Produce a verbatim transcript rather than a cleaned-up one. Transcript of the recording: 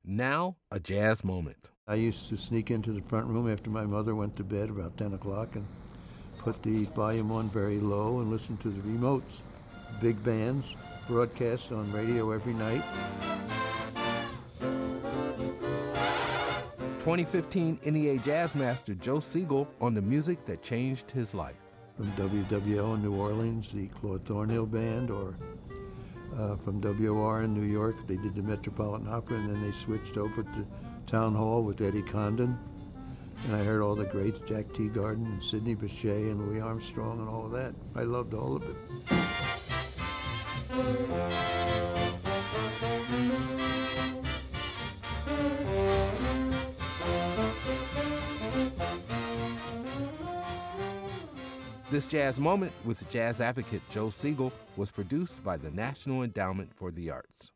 Now, a jazz moment. I used to sneak into the front room after my mother went to bed about ten o'clock and put the volume on very low and listen to the remotes. Big bands, broadcasts on radio every night. twenty fifteen N E A Jazz Master Joe Siegel on the music that changed his life. From W W O in New Orleans, the Claude Thornhill Band, or uh, from W O R in New York, they did the Metropolitan Opera, and then they switched over to Town Hall with Eddie Condon. And I heard all the greats, Jack Teagarden and Sidney Bechet and Louis Armstrong and all of that. I loved all of it. This Jazz Moment with jazz advocate Joe Siegel was produced by the National Endowment for the Arts.